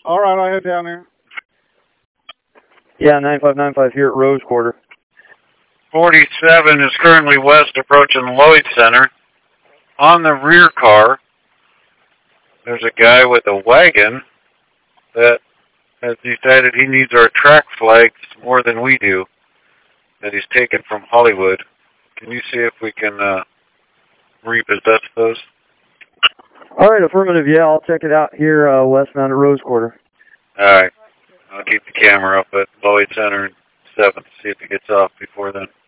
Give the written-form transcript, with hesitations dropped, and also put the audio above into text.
All right, I'll head down there. Yeah, 9595 here at Rose Quarter. 47 is currently west approaching Lloyd Center. On the rear car, there's a guy with a wagon that has decided he needs our track flags more than we do, that he's taken from Hollywood. Can you see if we can repossess those? All right, affirmative. Yeah, I'll check it out here westbound at Rose Quarter. All right. I'll keep the camera up at Lloyd Center and 7th, see if he gets off before then.